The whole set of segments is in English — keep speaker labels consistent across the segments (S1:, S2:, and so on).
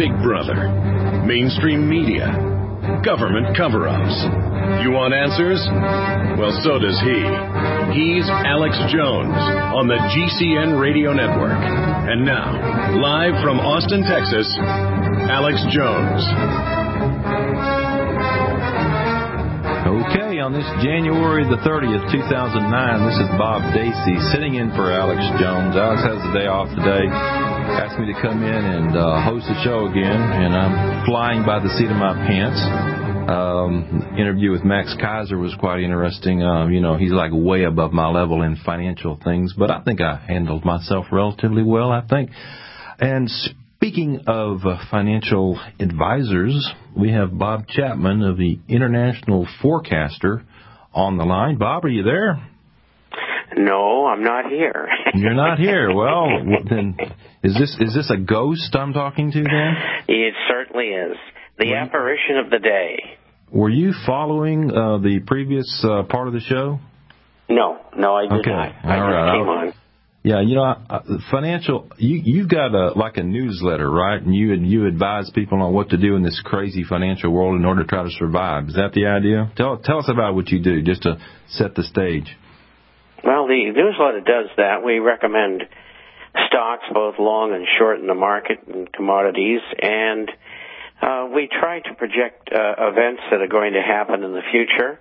S1: Big Brother, mainstream media, government cover-ups. You want answers? Well, so does he. He's Alex Jones on the GCN Radio Network. And now, live from Austin, Texas, Alex Jones.
S2: Okay, on this January the 30th, 2009, this is Bob Dacey sitting in for Alex Jones. Alex has the day off today. Asked me to come in and host the show again, and I'm flying by the seat of my pants. Interview with Max Kaiser was quite interesting. He's like way above my level in financial things, but I think I handled myself relatively well, I think. And speaking of financial advisors, we have Bob Chapman of the International Forecaster on the line. Bob, are you there?
S3: No, I'm not here.
S2: You're not here. Well, then is this a ghost I'm talking to then?
S3: It certainly is. The apparition of the day.
S2: Were you following the previous part of the show?
S3: No, I did not. I just came on.
S2: Yeah, financial. You've got a newsletter, right? And you advise people on what to do in this crazy financial world in order to try to survive. Is that the idea? Tell us about what you do, just to set the stage.
S3: Well, the newsletter does that. We recommend stocks, both long and short in the market, and commodities, and we try to project events that are going to happen in the future.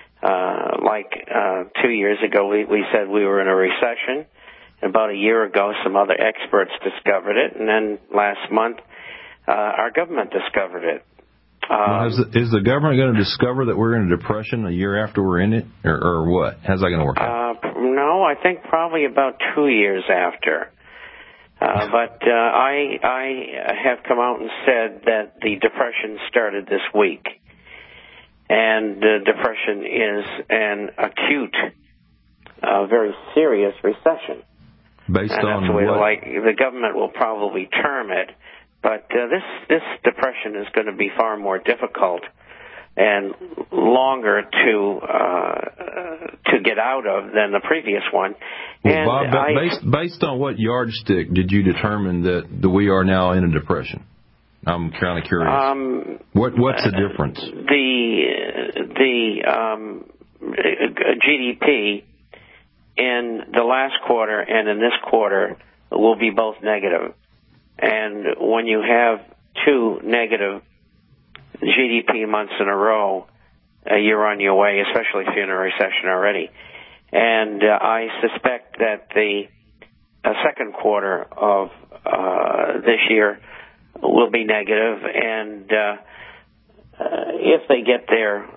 S3: 2 years ago, we said we were in a recession. About a year ago, some other experts discovered it, and then last month, our government discovered it.
S2: Is the government going to discover that we're in a depression a year after we're in it, or what? How's that going to work out?
S3: No, I think probably about 2 years after. But I have come out and said that the depression started this week, and depression is an acute, very serious recession.
S2: Based
S3: and
S2: on
S3: that's the way
S2: what?
S3: The government will probably term it. But this depression is going to be far more difficult and longer to get out of than the previous one.
S2: Well,
S3: and
S2: Bob, based on what yardstick did you determine that we are now in a depression? I'm kind of curious. What's the difference?
S3: The GDP in the last quarter and in this quarter will be both negative. And when you have two negative GDP months in a row, you're on your way, especially if you're in a recession already. And I suspect that the second quarter of this year will be negative. And if they get their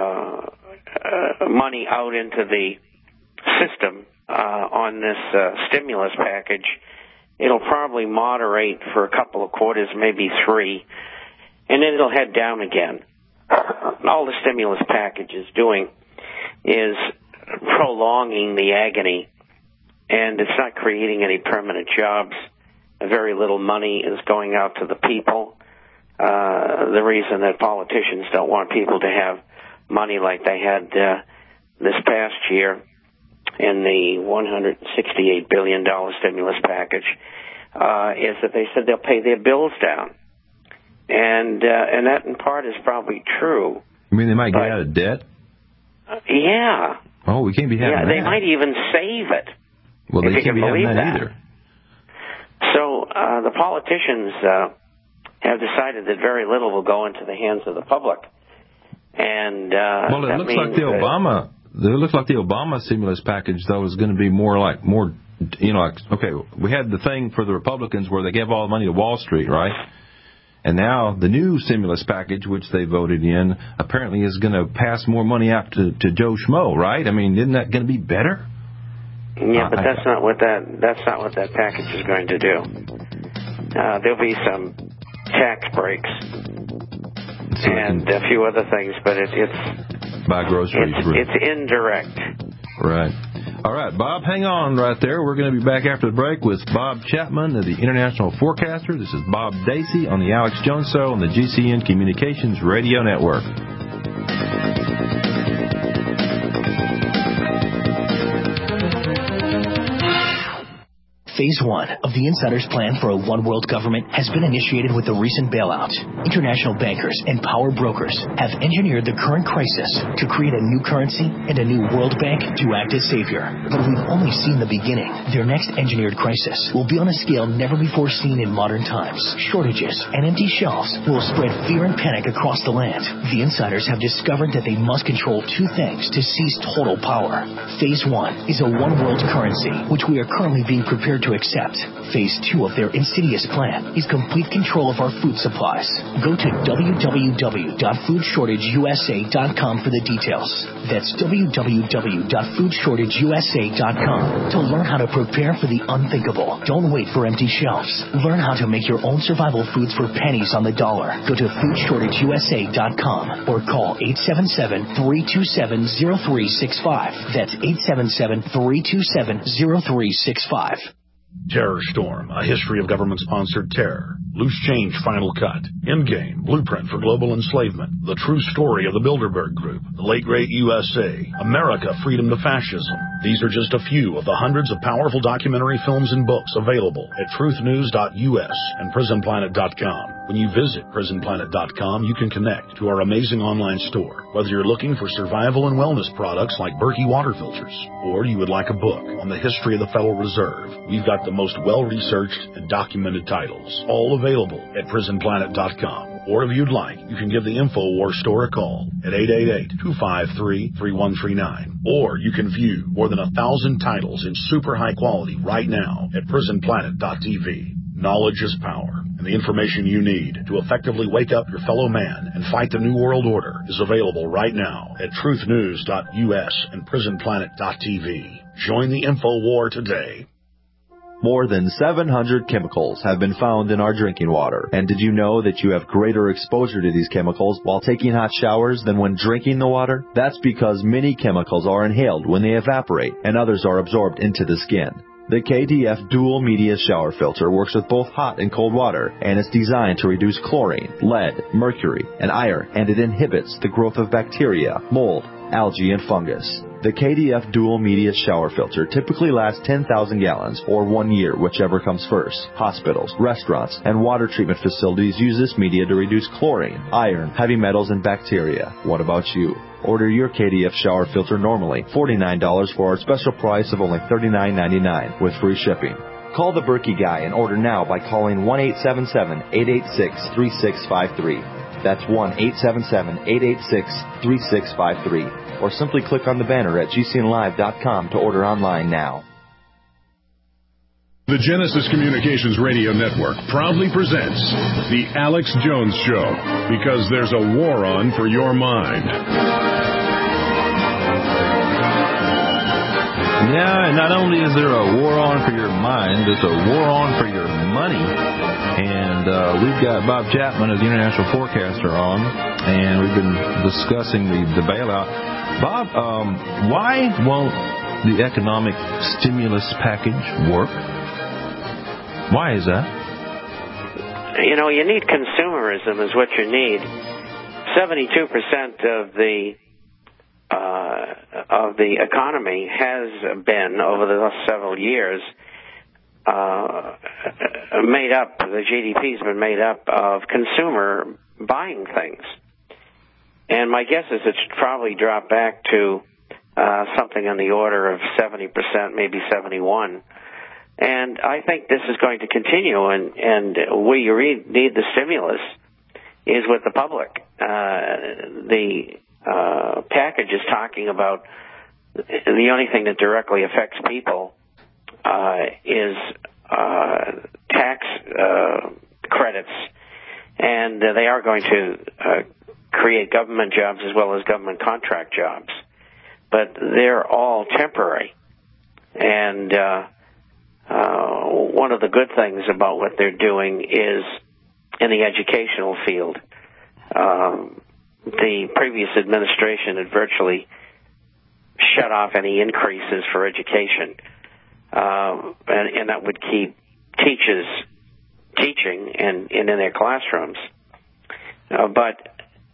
S3: money out into the system on this stimulus package, it'll probably moderate for a couple of quarters, maybe three, and then it'll head down again. All the stimulus package is doing is prolonging the agony, and it's not creating any permanent jobs. Very little money is going out to the people. The reason that politicians don't want people to have money like they had this past year in the $168 billion stimulus package is that they said they'll pay their bills down. And that in part is probably true.
S2: You mean they might get out of debt?
S3: Yeah.
S2: Oh, we can't be having that.
S3: Yeah, they might even save it.
S2: Well, they can't be having that either.
S3: So the politicians have decided that very little will go into the hands of the public. And
S2: well, it looks like the Obama stimulus package, though, is going to be okay, we had the thing for the Republicans where they gave all the money to Wall Street, right? And now the new stimulus package, which they voted in, apparently is going to pass more money out to Joe Schmo, right? I mean, isn't that going to be better?
S3: Yeah, but that's not what that package is going to do. There'll be some tax breaks and a few other things, but it's
S2: buy groceries.
S3: It's indirect.
S2: Right. All right, Bob, hang on right there. We're going to be back after the break with Bob Chapman of the International Forecaster. This is Bob Dacey on the Alex Jones Show on the GCN Communications Radio Network.
S4: Phase 1 of the insider's plan for a one-world government has been initiated with the recent bailout. International bankers and power brokers have engineered the current crisis to create a new currency and a new World Bank to act as savior. But we've only seen the beginning. Their next engineered crisis will be on a scale never before seen in modern times. Shortages and empty shelves will spread fear and panic across the land. The insiders have discovered that they must control two things to seize total power. Phase 1 is a one-world currency, which we are currently being prepared to accept. Phase 2 of their insidious plan is complete control of our food supplies. Go to www.foodshortageusa.com for the details. That's www.foodshortageusa.com to learn how to prepare for the unthinkable. Don't wait for empty shelves. Learn how to make your own survival foods for pennies on the dollar. Go to foodshortageusa.com or call 877-327-0365. That's 877-327-0365.
S5: Terror Storm, a history of government-sponsored terror. Loose Change Final Cut. Endgame, Blueprint for Global Enslavement. The True Story of the Bilderberg Group. The Late Great USA. America, Freedom to Fascism. These are just a few of the hundreds of powerful documentary films and books available at truthnews.us and prisonplanet.com. When you visit prisonplanet.com, you can connect to our amazing online store. Whether you're looking for survival and wellness products like Berkey water filters, or you would like a book on the history of the Federal Reserve, we've got the most well-researched and documented titles, all available at prisonplanet.com. Or if you'd like, you can give the InfoWars store a call at 888-253-3139. Or you can view more than 1,000 titles in super high quality right now at prisonplanet.tv. Knowledge is power, and the information you need to effectively wake up your fellow man and fight the New World Order is available right now at truthnews.us and prisonplanet.tv. Join the InfoWar today.
S6: More than 700 chemicals have been found in our drinking water. And did you know that you have greater exposure to these chemicals while taking hot showers than when drinking the water? That's because many chemicals are inhaled when they evaporate, and others are absorbed into the skin. The KDF Dual Media Shower Filter works with both hot and cold water, and it's designed to reduce chlorine, lead, mercury, and iron, and it inhibits the growth of bacteria, mold, algae, and fungus. The KDF Dual Media Shower Filter typically lasts 10,000 gallons, or 1 year, whichever comes first. Hospitals, restaurants, and water treatment facilities use this media to reduce chlorine, iron, heavy metals, and bacteria. What about you? Order your KDF shower filter normally $49 for our special price of only $39.99 with free shipping. Call the Berkey Guy and order now by calling 1-877-886-3653. That's 1-877-886-3653. Or simply click on the banner at gcnlive.com to order online now.
S1: The Genesis Communications Radio Network proudly presents The Alex Jones Show, because there's a war on for your mind.
S2: Yeah, and not only is there a war on for your mind, there's a war on for your money. And we've got Bob Chapman of the International Forecaster on, and we've been discussing the bailout. Bob, why won't the economic stimulus package work? Why is that?
S3: You know, you need consumerism is what you need. 72% of the economy has been, over the last several years, made up, the GDP's been made up of consumer buying things. And my guess is it's probably dropped back to something on the order of 70%, maybe 71%. And I think this is going to continue, and where you need the stimulus is with the public. The package is talking about the only thing that directly affects people is tax credits, and they are going to create government jobs as well as government contract jobs. But they're all temporary. And one of the good things about what they're doing is in the educational field. The previous administration had virtually shut off any increases for education, and that would keep teachers teaching and in their classrooms. But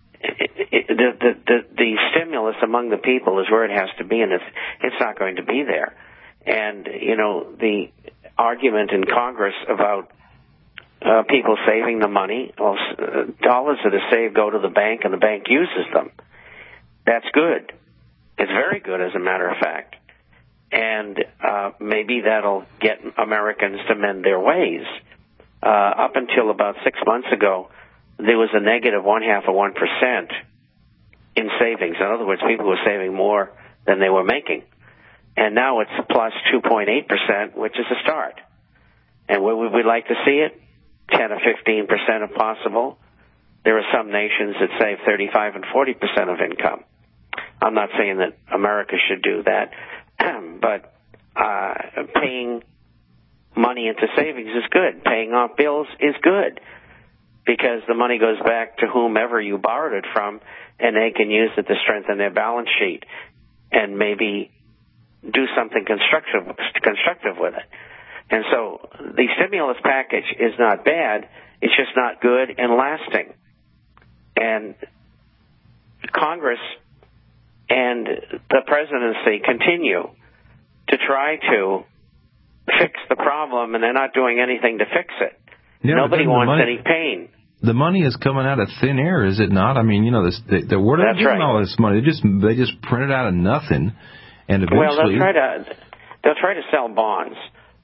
S3: the stimulus among the people is where it has to be, and it's not going to be there. And, you know, argument in Congress about people saving the money. Well, dollars that are saved go to the bank, and the bank uses them. That's good. It's very good, as a matter of fact. And maybe that'll get Americans to mend their ways. Up until about 6 months ago, there was a negative 0.5% in savings. In other words, people were saving more than they were making. And now it's plus 2.8%, which is a start. And where would we like to see it? 10 or 15% if possible. There are some nations that save 35 and 40% of income. I'm not saying that America should do that, but paying money into savings is good. Paying off bills is good, because the money goes back to whomever you borrowed it from, and they can use it to strengthen their balance sheet and maybe do something constructive with it. And so the stimulus package is not bad. It's just not good and lasting. And Congress and the presidency continue to try to fix the problem, and they're not doing anything to fix it.
S2: Yeah,
S3: nobody wants any pain.
S2: The money is coming out of thin air, is it not? I mean, where are they getting all this money? They just print it out of nothing, and eventually,
S3: well, they'll try to sell bonds,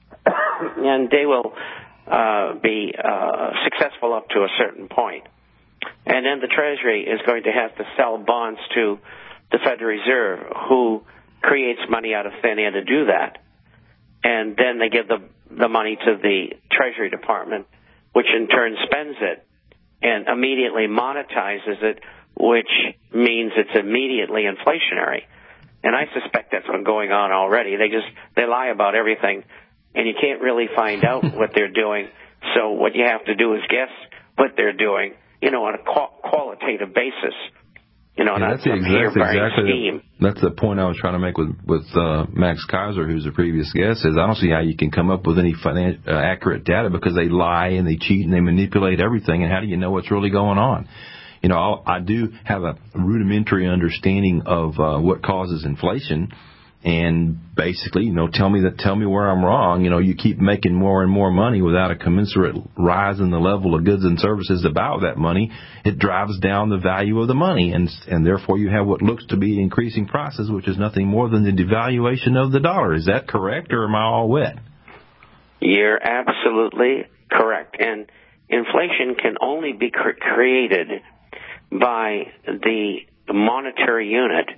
S3: and they will be successful up to a certain point. And then the Treasury is going to have to sell bonds to the Federal Reserve, who creates money out of thin air to do that. And then they give the money to the Treasury Department, which in turn spends it and immediately monetizes it, which means it's immediately inflationary. And I suspect that's been going on already. They lie about everything, and you can't really find out what they're doing. So what you have to do is guess what they're doing, on a qualitative basis. Not
S2: that's
S3: some harebrained scheme.
S2: That's the point I was trying to make with Max Kaiser, who's a previous guest. Is I don't see how you can come up with any accurate data, because they lie and they cheat and they manipulate everything. And how do you know what's really going on? I do have a rudimentary understanding of what causes inflation, and basically, tell me where I'm wrong. You keep making more and more money without a commensurate rise in the level of goods and services about that money. It drives down the value of the money, and therefore you have what looks to be increasing prices, which is nothing more than the devaluation of the dollar. Is that correct, or am I all wet?
S3: You're absolutely correct. And inflation can only be created by the monetary unit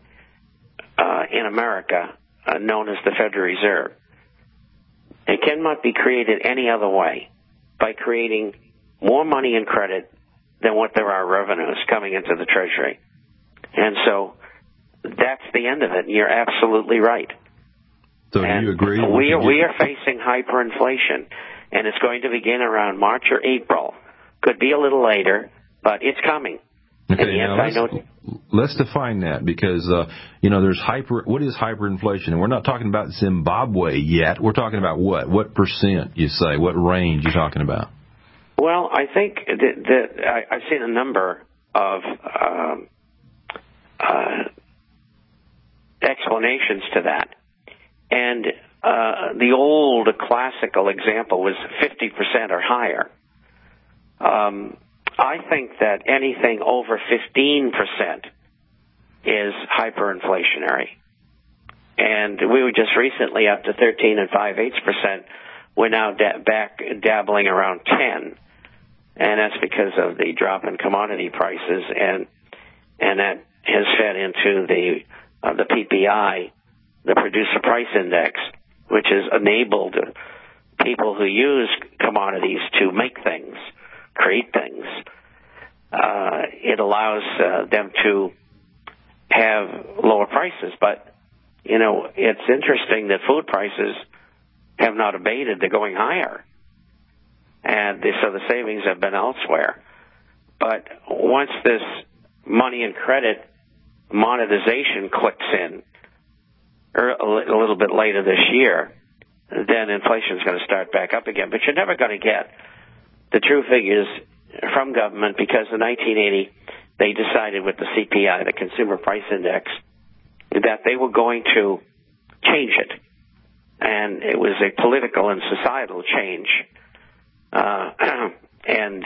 S3: in America, known as the Federal Reserve. It cannot be created any other way, by creating more money and credit than what there are revenues coming into the Treasury. And so that's the end of it. You're absolutely right.
S2: So do you agree?
S3: We are facing hyperinflation, and it's going to begin around March or April. Could be a little later, but it's coming.
S2: Okay, now let's define that, because there's what is hyperinflation? And we're not talking about Zimbabwe yet. We're talking about what? What percent, you say? What range you talking about?
S3: Well, I think that I've seen a number of explanations to that. And the old classical example was 50% or higher. I think that anything over 15% is hyperinflationary. And we were just recently up to 13 5/8%. We're now back dabbling around 10. And that's because of the drop in commodity prices, and that has fed into the PPI, the Producer Price Index, which has enabled people who use commodities to make things, create things. It allows them to have lower prices. But, it's interesting that food prices have not abated. They're going higher. And so the savings have been elsewhere. But once this money and credit monetization clicks in a little bit later this year, then inflation is going to start back up again. But you're never going to get the true figures from government, because in 1980 they decided with the CPI, the Consumer Price Index, that they were going to change it. and it was a political and societal change. And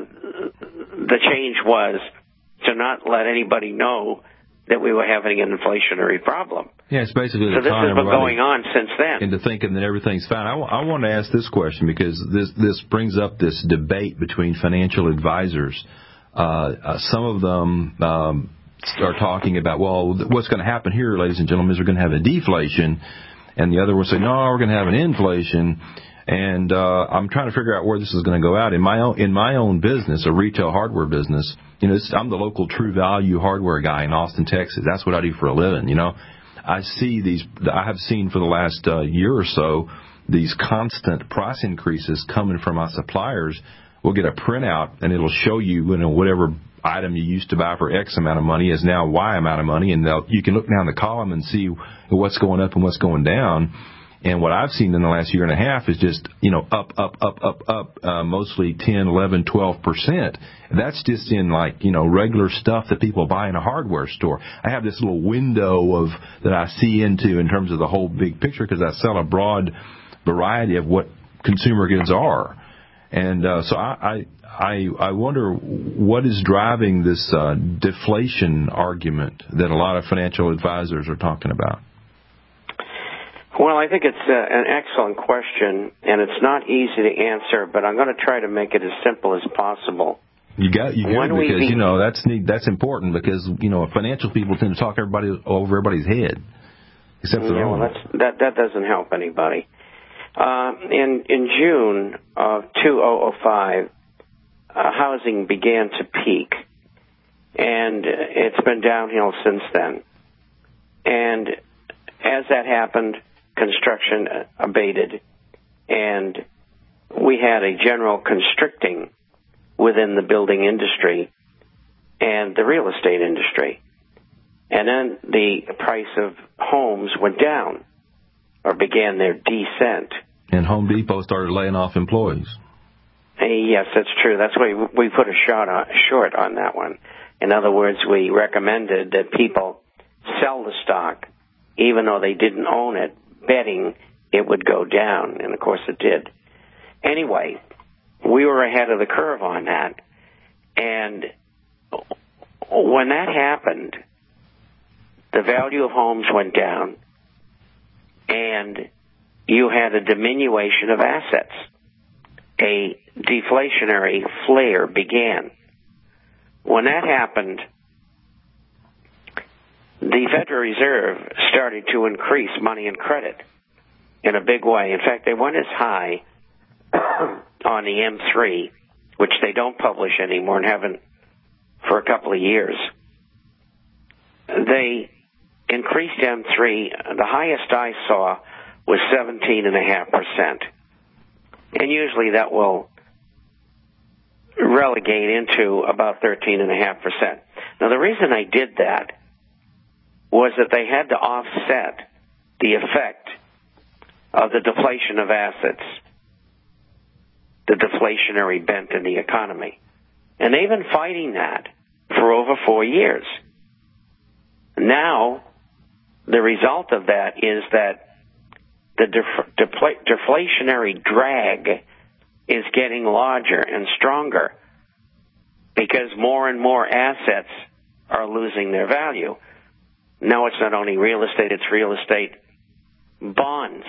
S3: the change was to not let anybody know that we were having an inflationary problem.
S2: Yeah, it's basically
S3: so this has been going on since then.
S2: Into thinking that everything's fine. I want to ask this question because this brings up this debate between financial advisors. Some of them are talking about, well, what's going to happen here, ladies and gentlemen, is we're going to have a deflation, and the other will say, no, we're going to have an inflation. And I'm trying to figure out where this is going to go out. In my own business, a retail hardware business, I'm the local True Value hardware guy in Austin, Texas. That's what I do for a living. I have seen for the last year or so these constant price increases coming from my suppliers. We'll get a printout and it'll show you, whatever item you used to buy for X amount of money is now Y amount of money, and you can look down the column and see what's going up and what's going down. And what I've seen in the last year and a half is just, up, mostly 10, 11, 12%. That's just in regular stuff that people buy in a hardware store. I have this little window that I see into in terms of the whole big picture because I sell a broad variety of what consumer goods are. And so I wonder what is driving this deflation argument that a lot of financial advisors are talking about.
S3: Well, I think it's an excellent question, and it's not easy to answer, but I'm going to try to make it as simple as possible.
S2: You got because that's important because financial people tend to talk over everybody's head, except for their own.
S3: That doesn't help anybody. In June of 2005, housing began to peak, and it's been downhill since then. And as that happened, construction abated, and we had a general constricting within the building industry and the real estate industry. And then the price of homes went down or began their descent.
S2: And Home Depot started laying off employees.
S3: Yes, that's true. That's why we put a short on that one. In other words, we recommended that people sell the stock even though they didn't own it, betting it would go down, and of course it did. Anyway, we were ahead of the curve on that, and when that happened, the value of homes went down, and you had a diminution of assets. A deflationary flare began. When that happened, the Federal Reserve started to increase money and credit in a big way. In fact, they went as high on the M3, which they don't publish anymore and haven't for a couple of years. They increased M3. The highest I saw was 17.5%. And usually that will relegate into about 13.5%. Now, the reason I did that was that they had to offset the effect of the deflation of assets, the deflationary bent in the economy. And they've been fighting that for over 4 years. Now, the result of that is that the deflationary drag is getting larger and stronger because more and more assets are losing their value. Now it's not only real estate, it's real estate bonds.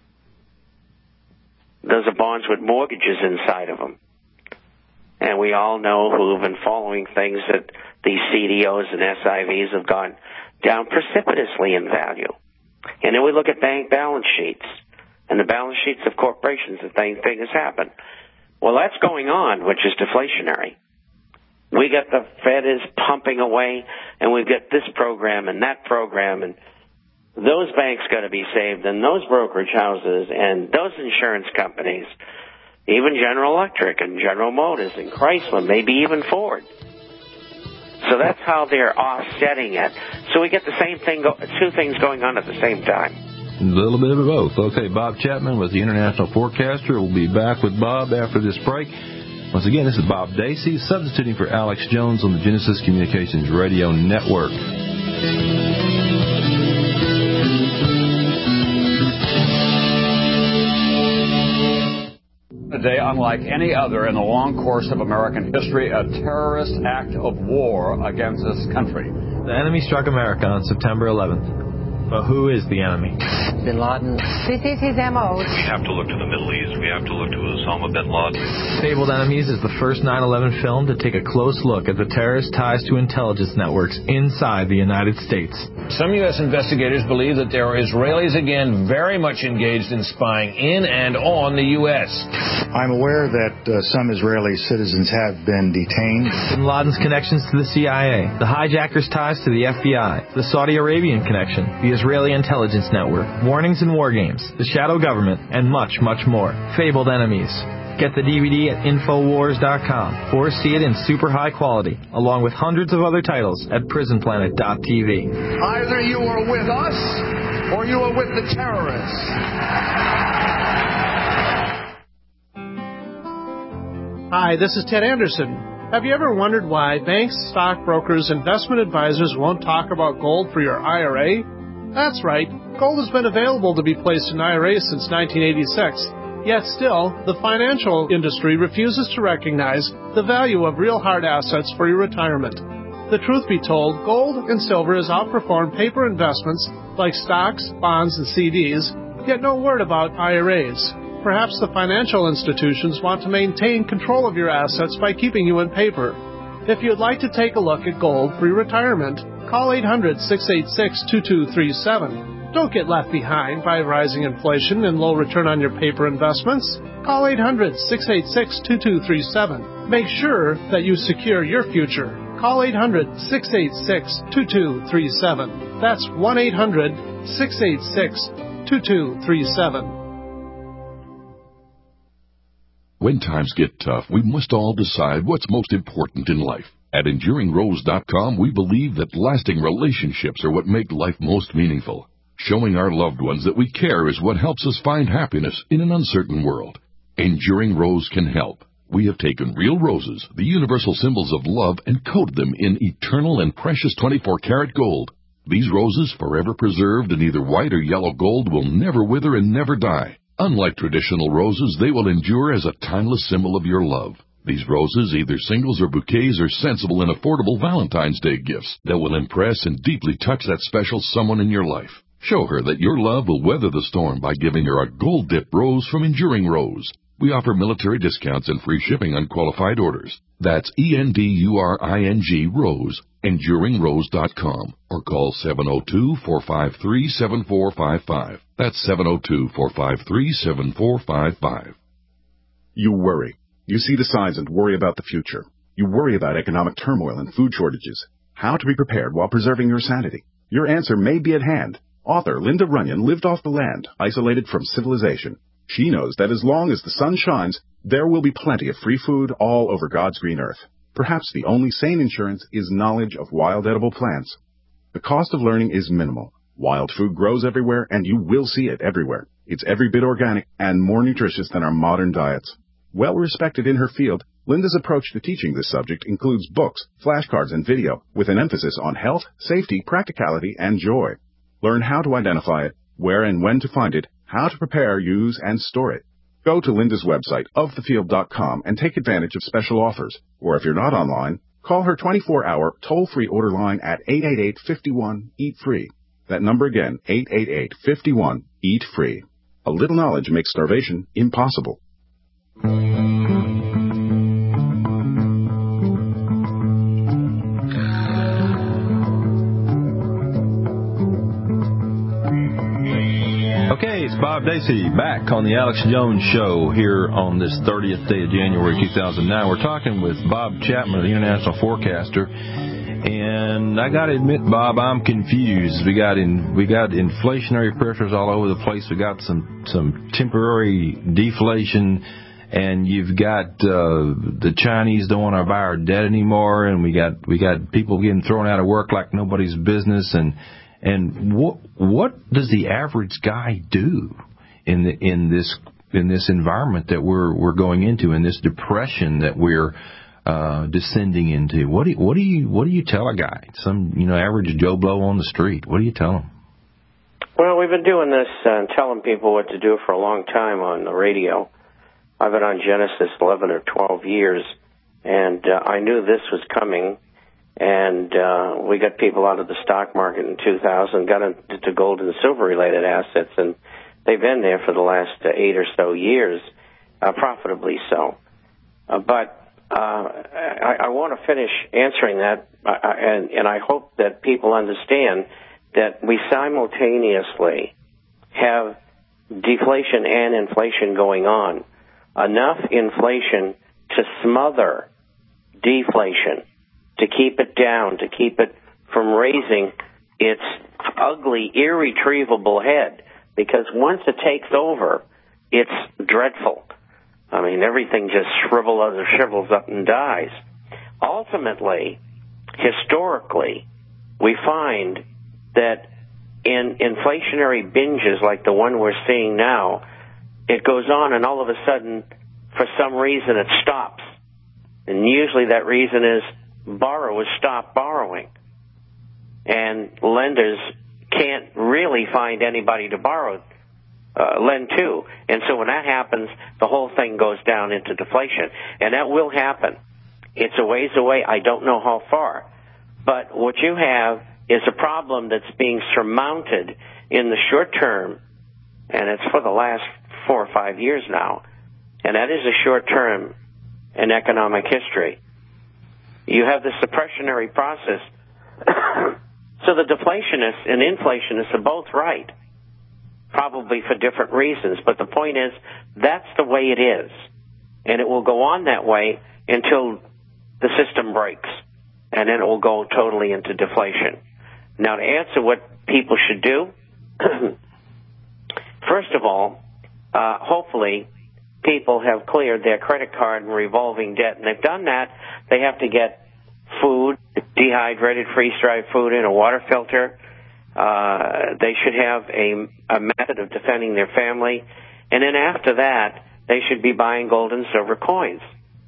S3: Those are bonds with mortgages inside of them. And we all know who have been following things that these CDOs and SIVs have gone down precipitously in value. And then we look at bank balance sheets and the balance sheets of corporations. The same thing has happened. Well, that's going on, which is deflationary. We got the Fed is pumping away, and we've got this program and that program, and those banks got to be saved, and those brokerage houses, and those insurance companies, even General Electric and General Motors and Chrysler, maybe even Ford. So that's how they're offsetting it. So we get the same thing, two things going on at the same time.
S2: A little bit of both. Okay, Bob Chapman with the International Forecaster. We'll be back with Bob after this break. Once again, this is Bob Dacey, substituting for Alex Jones on the Genesis Communications Radio Network.
S7: A day unlike any other in the long course of American history, a terrorist act of war against this country.
S8: The enemy struck America on September 11th. But who is the enemy?
S9: Bin Laden. This is his M.O.
S10: We have to look to the Middle East. We have to look to Osama bin Laden.
S8: Fabled Enemies is the first 9/11 film to take a close look at the terrorist ties to intelligence networks inside the United States.
S11: Some U.S. investigators believe that there are Israelis again very much engaged in spying in and on the U.S.
S12: I'm aware that some Israeli citizens have been detained.
S8: Bin Laden's connections to the CIA, the hijackers' ties to the FBI, the Saudi Arabian connection, the Israeli intelligence network, warnings and war games, the shadow government, and much, much more. Fabled Enemies. Get the DVD at Infowars.com or see it in super high quality, along with hundreds of other titles at PrisonPlanet.tv.
S13: Either you are with us or you are with the terrorists.
S14: Hi, this is Ted Anderson. Have you ever wondered why banks, stockbrokers, investment advisors won't talk about gold for your IRA? That's right. Gold has been available to be placed in IRAs since 1986. Yet still, the financial industry refuses to recognize the value of real hard assets for your retirement. The truth be told, gold and silver has outperformed paper investments like stocks, bonds, and CDs, yet no word about IRAs. Perhaps the financial institutions want to maintain control of your assets by keeping you in paper. If you'd like to take a look at gold for your retirement, call 800-686-2237. Don't get left behind by rising inflation and low return on your paper investments. Call 800-686-2237. Make sure that you secure your future. Call 800-686-2237. That's 1-800-686-2237.
S15: When times get tough, we must all decide what's most important in life. At EnduringRose.com, we believe that lasting relationships are what make life most meaningful. Showing our loved ones that we care is what helps us find happiness in an uncertain world. Enduring Rose can help. We have taken real roses, the universal symbols of love, and coated them in eternal and precious 24-karat gold. These roses, forever preserved in either white or yellow gold, will never wither and never die. Unlike traditional roses, they will endure as a timeless symbol of your love. These roses, either singles or bouquets, are sensible and affordable Valentine's Day gifts that will impress and deeply touch that special someone in your life. Show her that your love will weather the storm by giving her a gold-dipped rose from Enduring Rose. We offer military discounts and free shipping on qualified orders. That's ENDURING Rose, EnduringRose.com, or call 702-453-7455. That's 702-453-7455.
S16: You worry. You see the signs and worry about the future. You worry about economic turmoil and food shortages. How to be prepared while preserving your sanity. Your answer may be at hand. Author Linda Runyon lived off the land, isolated from civilization. She knows that as long as the sun shines, there will be plenty of free food all over God's green earth. Perhaps the only sane insurance is knowledge of wild edible plants. The cost of learning is minimal. Wild food grows everywhere, and you will see it everywhere. It's every bit organic and more nutritious than our modern diets. Well respected in her field, Linda's approach to teaching this subject includes books, flashcards, and video, with an emphasis on health, safety, practicality, and joy. Learn how to identify it, where and when to find it, how to prepare, use, and store it. Go to Linda's website, ofthefield.com, and take advantage of special offers. Or if you're not online, call her 24-hour toll-free order line at 888-51-EAT-FREE. That number again, 888-51-EAT-FREE. A little knowledge makes starvation impossible.
S2: Okay, it's Bob Dacey back on the Alex Jones Show here on this 30th day of January 2009. We're talking with Bob Chapman, the international forecaster. And I got to admit, Bob, I'm confused. We got inflationary pressures all over the place. We got some temporary deflation, and you've got the Chinese don't want to buy our debt anymore, and we got people getting thrown out of work like nobody's business. And what does the average guy do in this environment that we're going into, in this depression that we're descending into? What do you tell a guy, some average Joe Blow on the street? What do you tell him?
S3: Well, we've been doing this and telling people what to do for a long time on the radio. I've been on Genesis 11 or 12 years, and I knew this was coming. And we got people out of the stock market in 2000, got into gold and silver-related assets, and they've been there for the last 8 or so years, profitably so. But I want to finish answering that, and I hope that people understand that we simultaneously have deflation and inflation going on. Enough inflation to smother deflation, to keep it down, to keep it from raising its ugly, irretrievable head. Because once it takes over, it's dreadful. I mean, everything just shrivels up and dies. Ultimately, historically, we find that in inflationary binges like the one we're seeing now, it goes on and all of a sudden, for some reason, it stops. And usually that reason is borrowers stop borrowing. And lenders can't really find anybody to lend to. And so when that happens, the whole thing goes down into deflation. And that will happen. It's a ways away. I don't know how far. But what you have is a problem that's being surmounted in the short term, and it's for the last 4 or 5 years now, and that is a short term in economic history. You have the suppressionary process. So the deflationists and inflationists are both right, probably for different reasons, but the point is that's the way it is, and it will go on that way until the system breaks, and then it will go totally into deflation. Now, to answer what people should do, first of all, hopefully people have cleared their credit card and revolving debt, and they've done that. They have to get food, dehydrated, freeze-dried food in a water filter. They should have a method of defending their family. And then after that, they should be buying gold and silver coins.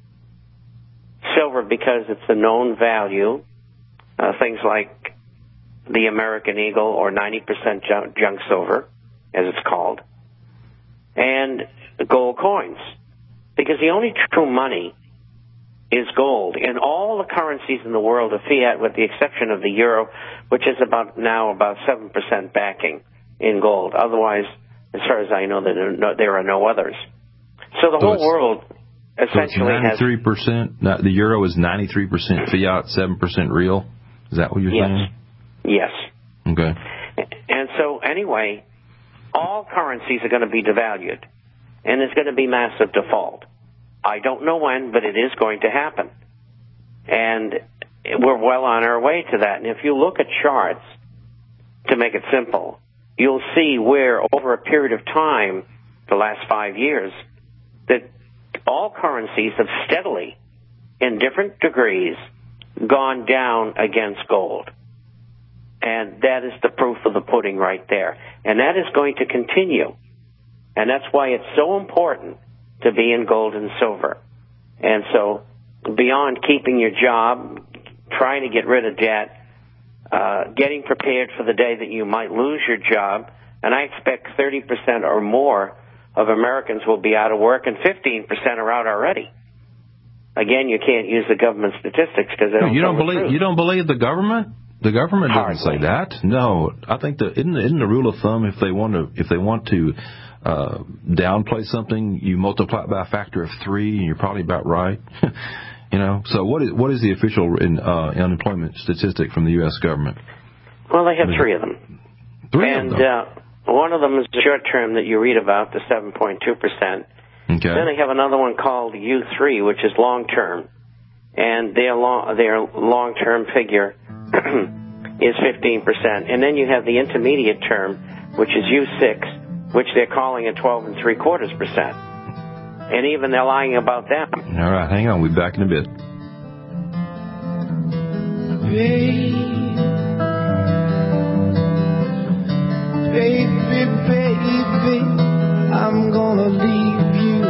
S3: Silver because it's a known value. Things like the American Eagle, or 90% junk silver, as it's called. And gold coins. Because the only true money is gold. And all the currencies in the world are fiat, with the exception of the euro, which is about 7% backing in gold. Otherwise, as far as I know, there are no others. So the whole world essentially has
S2: 93%. The euro is 93% fiat, 7% real. Is that what you're saying?
S3: Yes.
S2: Okay.
S3: And so anyway, all currencies are going to be devalued, and there's going to be massive default. I don't know when, but it is going to happen. And we're well on our way to that. And if you look at charts, to make it simple, you'll see where over a period of time, the last 5 years, that all currencies have steadily, in different degrees, gone down against gold. And that is the proof of the pudding right there. And that is going to continue. And that's why it's so important to be in gold and silver. And so beyond keeping your job, trying to get rid of debt, getting prepared for the day that you might lose your job, and I expect 30% or more of Americans will be out of work, and 15% are out already. Again, you can't use the government statistics because they don't.
S2: You don't believe the government? The government doesn't say that. No, I think isn't the rule of thumb, if they want to downplay something, you multiply it by a factor of 3, and you're probably about right. So what is the official unemployment statistic from the U.S. government?
S3: Well, they have 3 of them. One of them is the short term that you read about, the 7.2%.
S2: Okay.
S3: Then they have another one called U3, which is long term, and their long term figure is 15%. And then you have the intermediate term, which is U6, which they're calling at 12.75%. And even they're lying about that.
S2: All right, hang on. We'll be back in a bit.
S17: Baby, I'm gonna leave you.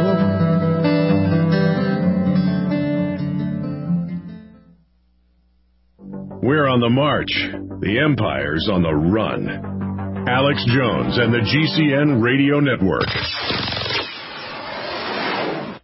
S1: We're on the march. The Empire's on the run. Alex Jones and the GCN Radio Network.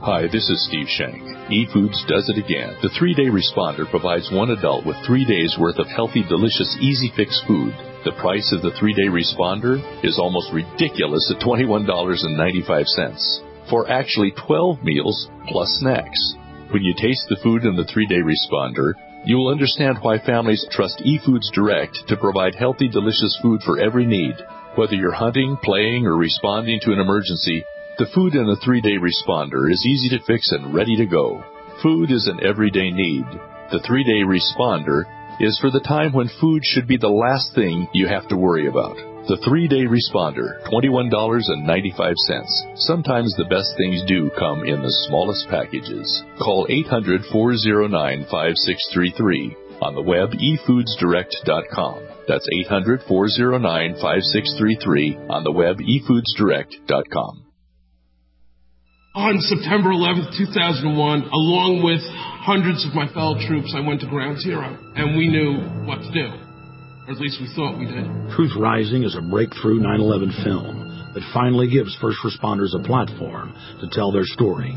S18: Hi, this is Steve Shank. eFoods does it again. The 3-Day Responder provides one adult with 3 days worth of healthy, delicious, easy fix food. The price of the 3-Day Responder is almost ridiculous at $21.95 for actually 12 meals plus snacks. When you taste the food in the 3-Day Responder, you will understand why families trust eFoods Direct to provide healthy, delicious food for every need. Whether you're hunting, playing, or responding to an emergency, the food in the 3-Day Responder is easy to fix and ready to go. Food is an everyday need. The 3-Day Responder is for the time when food should be the last thing you have to worry about. The 3-Day Responder, $21.95. Sometimes the best things do come in the smallest packages. Call 800-409-5633. On the web, efoodsdirect.com. That's 800-409-5633. On the web, efoodsdirect.com.
S19: On September 11th, 2001, along with hundreds of my fellow troops, I went to Ground Zero, and we knew what to do. Or at least we thought we did.
S5: Truth Rising is a breakthrough 9/11 film that finally gives first responders a platform to tell their story.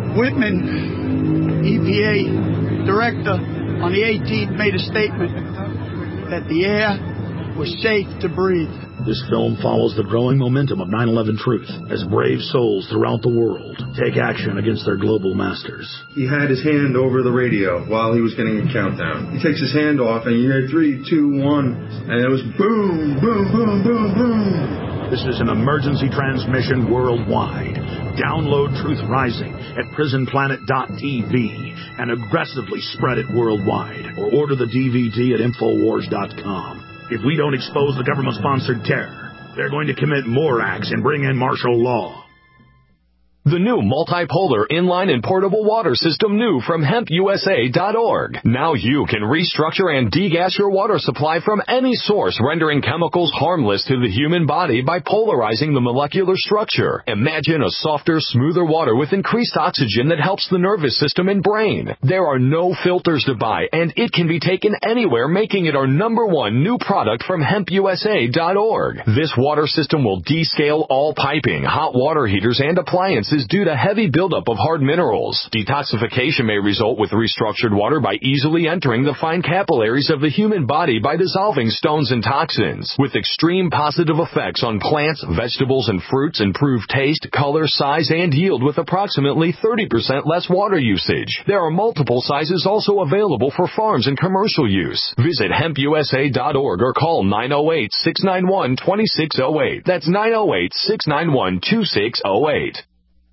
S20: Whitman, EPA director, on the 18th made a statement that the air was safe to breathe.
S5: This film follows the growing momentum of 9/11 truth as brave souls throughout the world take action against their global masters.
S21: He had his hand over the radio while he was getting a countdown. He takes his hand off and you hear 3, 2, 1, and it was boom, boom, boom, boom, boom.
S5: This is an emergency transmission worldwide. Download Truth Rising at prisonplanet.tv and aggressively spread it worldwide, or order the DVD at Infowars.com. If we don't expose the government-sponsored terror, they're going to commit more acts and bring in martial law.
S22: The new multipolar inline and portable water system new from hempusa.org. Now you can restructure and degas your water supply from any source, rendering chemicals harmless to the human body by polarizing the molecular structure. Imagine a softer, smoother water with increased oxygen that helps the nervous system and brain. There are no filters to buy, and it can be taken anywhere, making it our #1 new product from hempusa.org. This water system will descale all piping, hot water heaters, and appliances due to heavy buildup of hard minerals. Detoxification may result with restructured water by easily entering the fine capillaries of the human body by dissolving stones and toxins. With extreme positive effects on plants, vegetables, and fruits, improve taste, color, size, and yield with approximately 30% less water usage. There are multiple sizes also available for farms and commercial use. Visit hempusa.org or call 908-691-2608. That's 908-691-2608.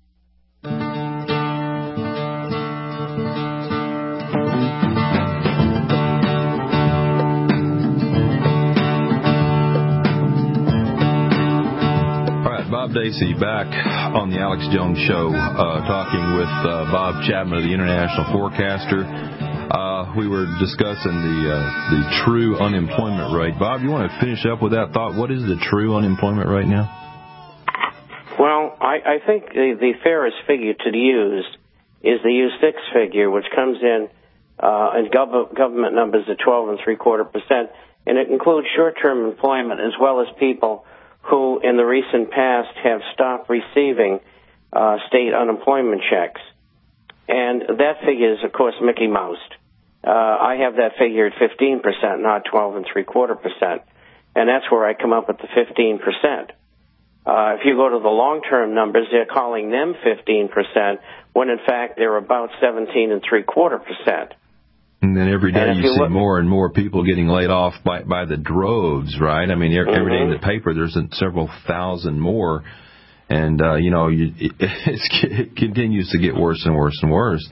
S2: Bob Dacey back on the Alex Jones Show, talking with Bob Chapman of the International Forecaster. We were discussing the true unemployment rate. Bob, you want to finish up with that thought? What is the true unemployment rate now?
S3: Well, I think the fairest figure to use is the U6 figure, which comes in government numbers at 12.75%, and it includes short-term employment as well as people who in the recent past have stopped receiving state unemployment checks. And that figure is, of course, Mickey Moused. I have that figure at 15%, not 12.75%. And that's where I come up with the 15%. If you go to the long-term numbers, they're calling them 15%, when in fact they're about 17.75%.
S2: And then every day you see more and more people getting laid off by the droves, right? I mean, every day in the paper there's several thousand more, and it continues to get worse and worse and worse.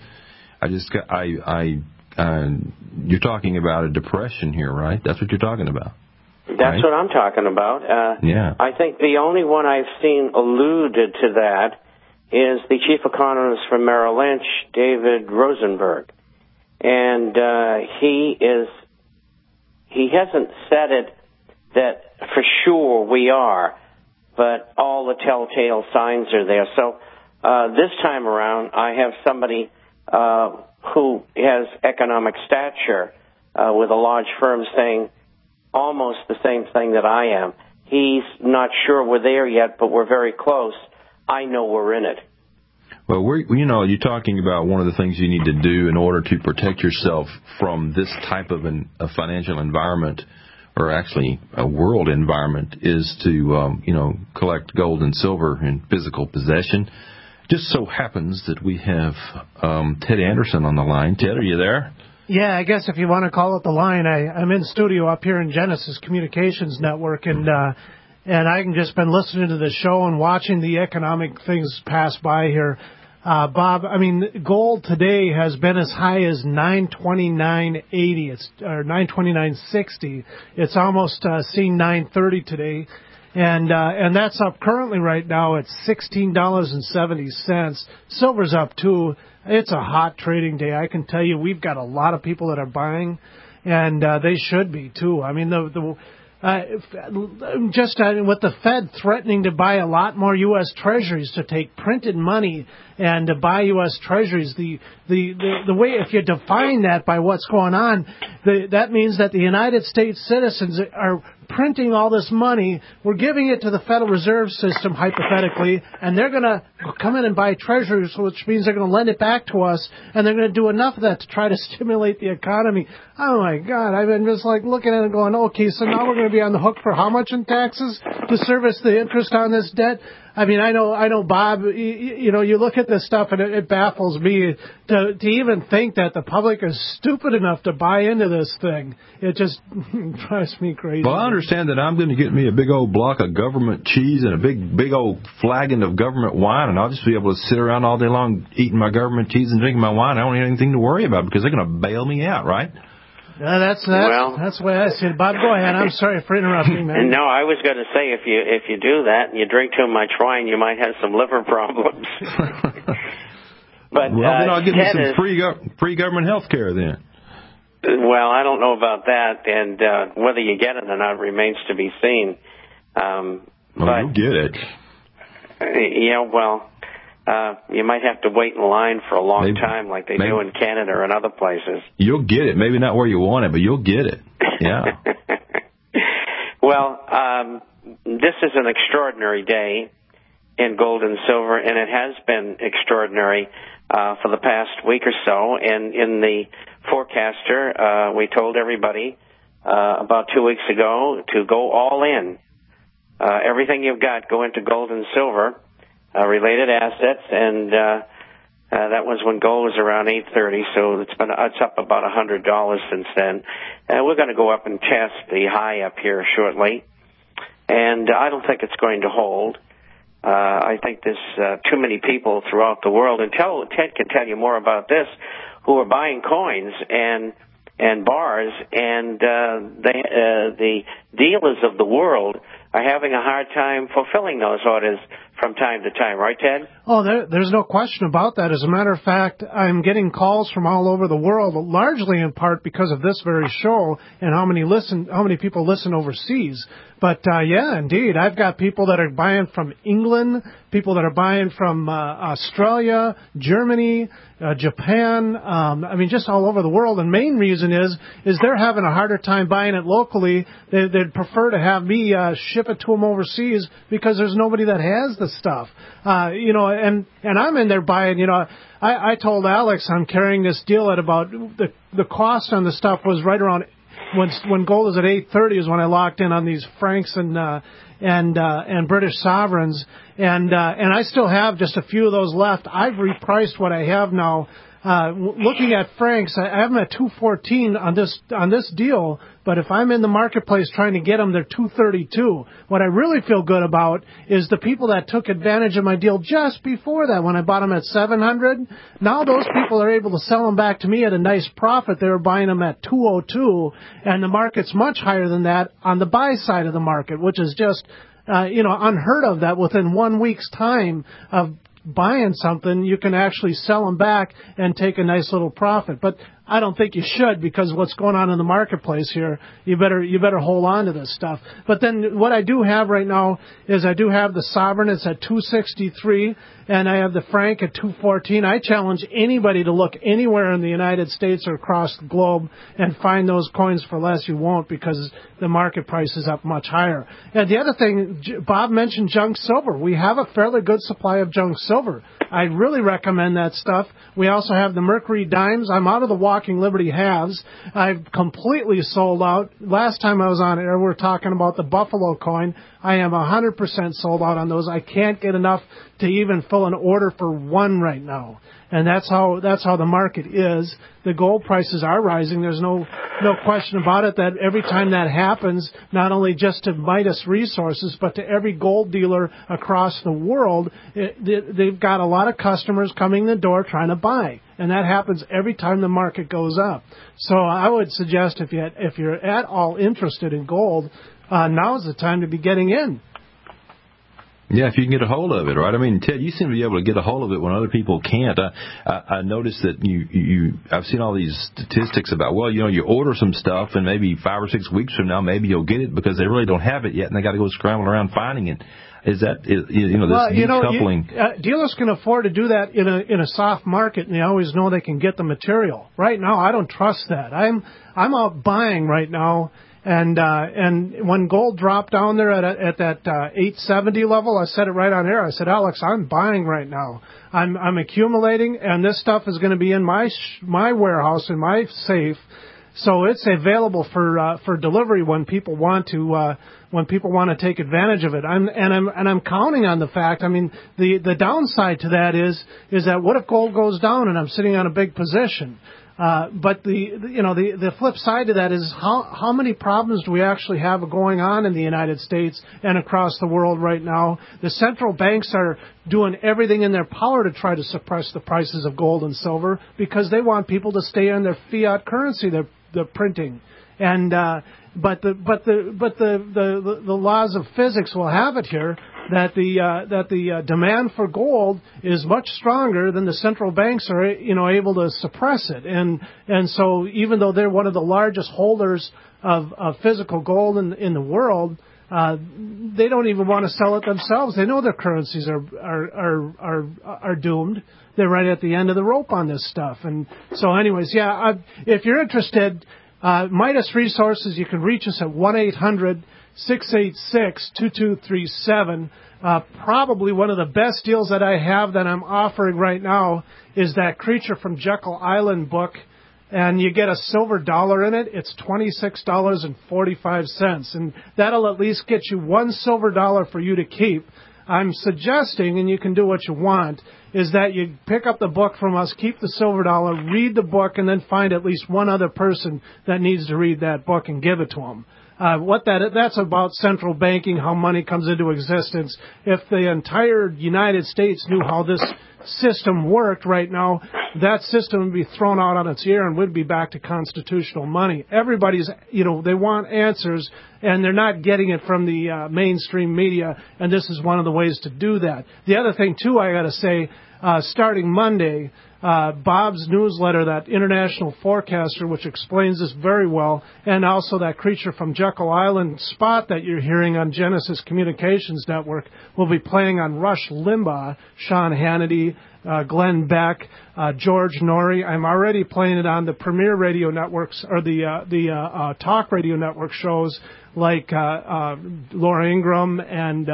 S2: You're talking about a depression here, right? That's what you're talking about.
S3: That's what I'm talking about.
S2: Yeah.
S3: I think the only one I've seen alluded to that is the chief economist from Merrill Lynch, David Rosenberg. And he hasn't said it that for sure we are, but all the telltale signs are there. So this time around, I have somebody who has economic stature with a large firm saying almost the same thing that I am. He's not sure we're there yet, but we're very close. I know we're in it.
S2: Well, you're talking about one of the things you need to do in order to protect yourself from this type of a financial environment, or actually a world environment, is to, collect gold and silver in physical possession. Just so happens that we have Ted Anderson on the line. Ted, are you there?
S14: Yeah, I guess if you want to call it the line, I'm in studio up here in Genesis Communications Network, and I've just been listening to the show and watching the economic things pass by here. Bob, I mean, gold today has been as high as $929.80, or $929.60. It's almost seen $930 today, and that's up currently right now at $16.70. Silver's up too. It's a hot trading day. I can tell you, we've got a lot of people that are buying, and they should be too. I mean, with the Fed threatening to buy a lot more U.S. Treasuries, to take printed money and to buy U.S. Treasuries, the way, if you define that by what's going on, that means that the United States citizens are printing all this money. We're giving it to the Federal Reserve System, hypothetically, and they're going to come in and buy treasuries, which means they're going to lend it back to us, and they're going to do enough of that to try to stimulate the economy. Oh, my God. I've been just looking at it going, okay, so now we're going to be on the hook for how much in taxes to service the interest on this debt? I mean, I know, Bob, you look at this stuff and it baffles me to even think that the public is stupid enough to buy into this thing. It just drives me crazy.
S2: Well, I understand that I'm going to get me a big old block of government cheese and a big old flagon of government wine, and I'll just be able to sit around all day long eating my government cheese and drinking my wine. I don't have anything to worry about because they're going to bail me out, right?
S14: That's the way I see it. Bob, go ahead. I'm sorry for interrupting, man.
S3: No, I was going to say if you do that and you drink too much wine, you might have some liver problems. But
S2: then I'll give you some free government health care then.
S3: Well, I don't know about that, and whether you get it or not remains to be seen.
S2: You'll get it.
S3: You might have to wait in line for a long time like they do in Canada and other places.
S2: You'll get it. Maybe not where you want it, but you'll get it. Yeah.
S3: Well, this is an extraordinary day in gold and silver, and it has been extraordinary for the past week or so. And in the forecaster, we told everybody about 2 weeks ago to go all in. Everything you've got, go into gold and silver. Related assets, and that was when gold was around $830. So it's up about $100 since then. We're going to go up and test the high up here shortly, and I don't think it's going to hold. I think there's too many people throughout the world, and Ted can tell you more about this, who are buying coins and bars, and the dealers of the world are having a hard time fulfilling those orders from time to time, right, Ted?
S14: Oh, there's no question about that. As a matter of fact, I'm getting calls from all over the world, largely in part because of this very show and how many people listen overseas. But yeah, indeed, I've got people that are buying from England, people that are buying from Australia, Germany, Japan. Just all over the world. And main reason is they're having a harder time buying it locally. They'd prefer to have me ship it to them overseas because there's nobody that has the stuff. And I'm in there buying. I told Alex I'm carrying this deal at about the cost on the stuff was right around. When gold was at $830 is when I locked in on these francs and British sovereigns, and I still have just a few of those left. I've repriced what I have now. Looking at francs, I have them at $214 on this deal. But if I'm in the marketplace trying to get them, they're $232. What I really feel good about is the people that took advantage of my deal just before that, when I bought them at $700. Now those people are able to sell them back to me at a nice profit. They were buying them at $202, and the market's much higher than that on the buy side of the market, which is just unheard of. That within 1 week's time of buying something, you can actually sell them back and take a nice little profit. But I don't think you should, because what's going on in the marketplace here, you better hold on to this stuff. But then what I do have right now is I do have the Sovereign. It's at $263, and I have the Franc at $214. I challenge anybody to look anywhere in the United States or across the globe and find those coins for less. You won't, because the market price is up much higher. And the other thing, Bob mentioned junk silver. We have a fairly good supply of junk silver. I really recommend that stuff. We also have the Mercury dimes. I'm out of the Walking Liberty halves. I've completely sold out. Last time I was on air, we were talking about the Buffalo coin. I am 100% sold out on those. I can't get enough to even fill an order for one right now. And that's how the market is. The gold prices are rising. There's no question about it that every time that happens, not only just to Midas Resources, but to every gold dealer across the world, they've got a lot of customers coming in the door trying to buy. And that happens every time the market goes up. So I would suggest if you're at all interested in gold, now's the time to be getting in.
S2: Yeah, if you can get a hold of it, right? I mean, Ted, you seem to be able to get a hold of it when other people can't. I noticed that I've seen all these statistics about, well, you order some stuff and maybe 5 or 6 weeks from now, maybe you'll get it because they really don't have it yet and they got to go scrambling around finding it. Is that, this decoupling?
S14: Dealers can afford to do that in a soft market, and they always know they can get the material. Right now, I don't trust that. I'm out buying right now. And when gold dropped down there at that 870 level, I said it right on air. I said, Alex, I'm buying right now. I'm accumulating, and this stuff is going to be in my warehouse, in my safe. So it's available for delivery when people want to take advantage of it. I'm counting on the fact. I mean, the downside to that is that what if gold goes down and I'm sitting on a big position? But the flip side to that is how many problems do we actually have going on in the United States and across the world right now? The central banks are doing everything in their power to try to suppress the prices of gold and silver because they want people to stay on their fiat currency they're printing. And but the laws of physics will have it here that the demand for gold is much stronger than the central banks are able to suppress it, and so even though they're one of the largest holders of physical gold in the world, they don't even want to sell it themselves. They know their currencies are doomed. They're right at the end of the rope on this stuff. And so anyways, if you're interested, Midas Resources, you can reach us at 1-800-686-2237. Probably one of the best deals that I have that I'm offering right now is that Creature from Jekyll Island book, and you get a silver dollar in it. It's $26.45, and that'll at least get you one silver dollar for you to keep. I'm suggesting, and you can do what you want, is that you pick up the book from us, keep the silver dollar, read the book, and then find at least one other person that needs to read that book and give it to them. That's about central banking, how money comes into existence. If the entire United States knew how this system worked right now, that system would be thrown out on its ear and would be back to constitutional money. Everybody's, they want answers, and they're not getting it from the mainstream media, and this is one of the ways to do that. The other thing, too, I got to say, starting Monday, Bob's newsletter, that International Forecaster, which explains this very well, and also that Creature from Jekyll Island spot that you're hearing on Genesis Communications Network, will be playing on Rush Limbaugh, Sean Hannity, Glenn Beck, George Norrie. I'm already playing it on the premier radio networks, or the talk radio network shows like Laura Ingraham and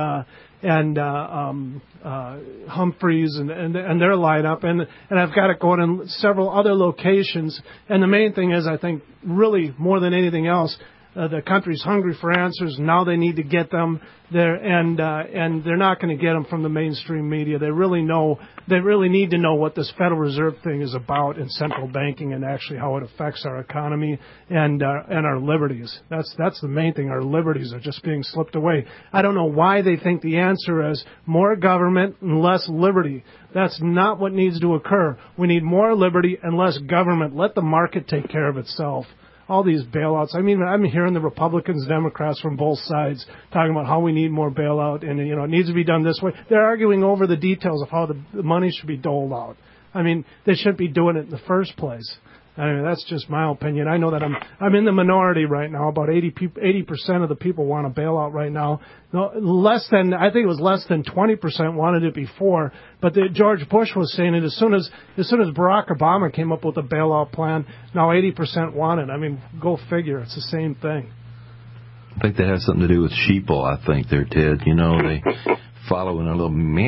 S14: Humphreys and their lineup, and I've got it going in several other locations. And the main thing is, I think, really more than anything else, the country's hungry for answers. Now they need to get them there, and they're not going to get them from the mainstream media. They really need to know what this Federal Reserve thing is about in central banking and actually how it affects our economy and our liberties. That's the main thing. Our liberties are just being slipped away. I don't know why they think the answer is more government and less liberty. That's not what needs to occur. We need more liberty and less government. Let the market take care of itself. All these bailouts. I mean, I'm hearing the Republicans, Democrats from both sides talking about how we need more bailout and, it needs to be done this way. They're arguing over the details of how the money should be doled out. I mean, they shouldn't be doing it in the first place. I mean, that's just my opinion. I know that I'm in the minority right now. About 80% of the people want a bailout right now. No, I think it was less than 20% wanted it before. But George Bush was saying it as soon as Barack Obama came up with a bailout plan, now 80% want it. I mean, go figure. It's the same thing.
S2: I think that has something to do with sheeple, I think, there, Ted. You know, they following a little,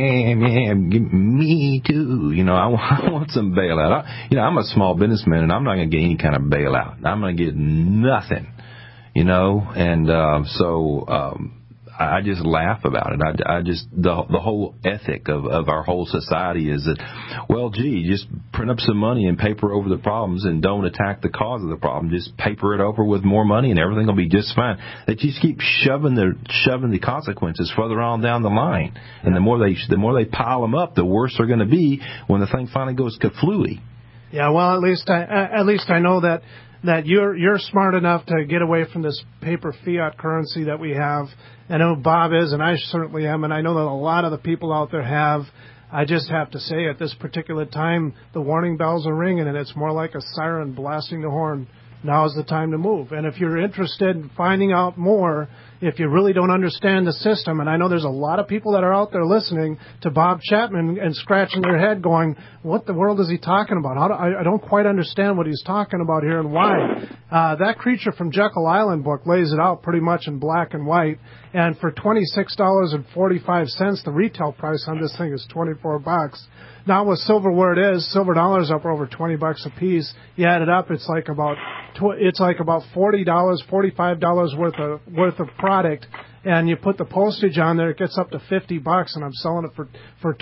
S2: me too. You know, I want some bailout. I'm a small businessman, and I'm not going to get any kind of bailout. I'm going to get nothing, you know. And I just laugh about it. The whole ethic of our whole society is that, well, gee, just print up some money and paper over the problems and don't attack the cause of the problem. Just paper it over with more money and everything will be just fine. They just keep shoving the consequences further on down the line. And the more they pile them up, the worse they're going to be when the thing finally goes kaflooey.
S14: Yeah, well, at least I know that you're smart enough to get away from this paper fiat currency that we have. I know Bob is, and I certainly am, and I know that a lot of the people out there have. I just have to say, at this particular time, the warning bells are ringing, and it's more like a siren blasting the horn. Now is the time to move. And if you're interested in finding out more, if you really don't understand the system, and I know there's a lot of people that are out there listening to Bob Chapman and scratching their head going, what the world is he talking about? I don't quite understand what he's talking about here and why. That Creature from Jekyll Island book lays it out pretty much in black and white. And for $26.45, the retail price on this thing is $24. Now with silver where it is, silver dollars up over $20 a piece. You add it up, it's like about $40, $45 worth of product, and you put the postage on there, it gets up to $50, and I'm selling it for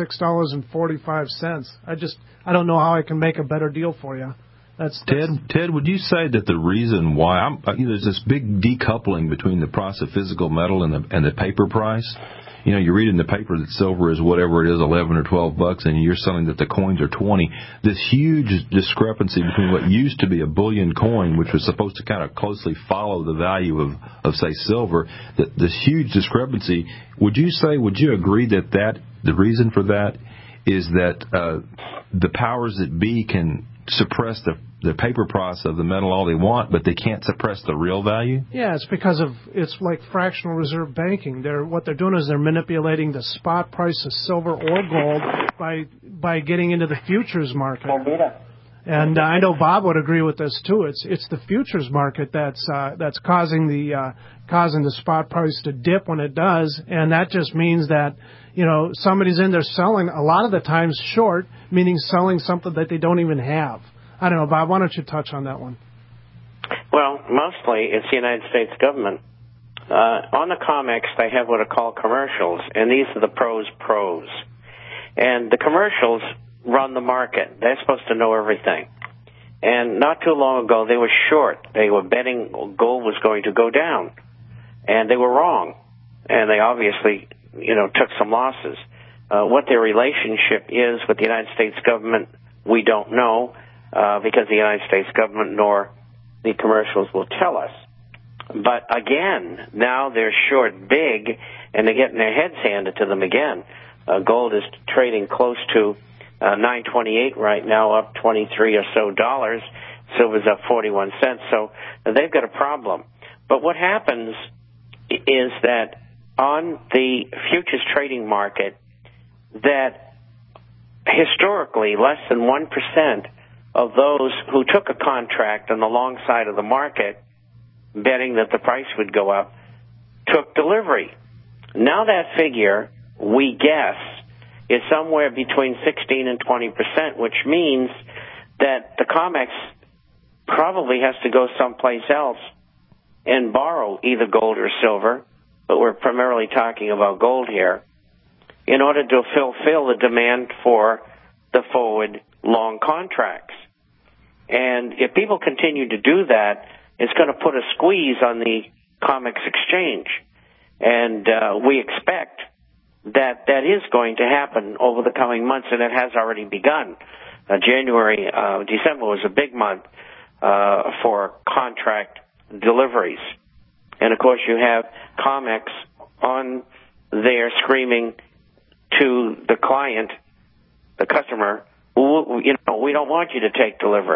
S14: $26.45. I don't know how I can make a better deal for you.
S2: Ted, would you say that the reason why there's this big decoupling between the price of physical metal and the paper price? You know, you read in the paper that silver is whatever it is, $11 or $12, and you're selling that the coins are $20. This huge discrepancy between what used to be a bullion coin, which was supposed to kind of closely follow the value of say, silver, this huge discrepancy, would you agree that the reason for that is that the powers that be can suppress the paper price of the metal all they want, but they can't suppress the real value?
S14: Yeah, it's like fractional reserve banking. What they're doing is they're manipulating the spot price of silver or gold by getting into the futures market. And I know Bob would agree with this too. It's the futures market that's causing the spot price to dip when it does, and that just means that somebody's in there selling a lot of the times short, meaning selling something that they don't even have. I don't know, Bob, why don't you touch on that one?
S3: Well, mostly it's the United States government. On the comics, they have what are called commercials, and these are the pros. And the commercials run the market. They're supposed to know everything. And not too long ago, they were short. They were betting gold was going to go down. And they were wrong. And they obviously, took some losses. What their relationship is with the United States government, we don't know, because the United States government nor the commercials will tell us. But again, now they're short big, and they're getting their heads handed to them again. Gold is trading close to $9.28 right now, up $23 or so dollars. Silver's up 41 cents. So they've got a problem. But what happens is that on the futures trading market, that historically less than 1% of those who took a contract on the long side of the market, betting that the price would go up, took delivery. Now that figure, we guess, is somewhere between 16 and 20%, which means that the COMEX probably has to go someplace else and borrow either gold or silver, but we're primarily talking about gold here, in order to fulfill the demand for the forward long contracts. And if people continue to do that, it's going to put a squeeze on the COMEX exchange. And we expect that is going to happen over the coming months, and it has already begun. December was a big month for contract deliveries. And, of course, you have COMEX on there screaming to the client, the customer, we don't want you to take delivery.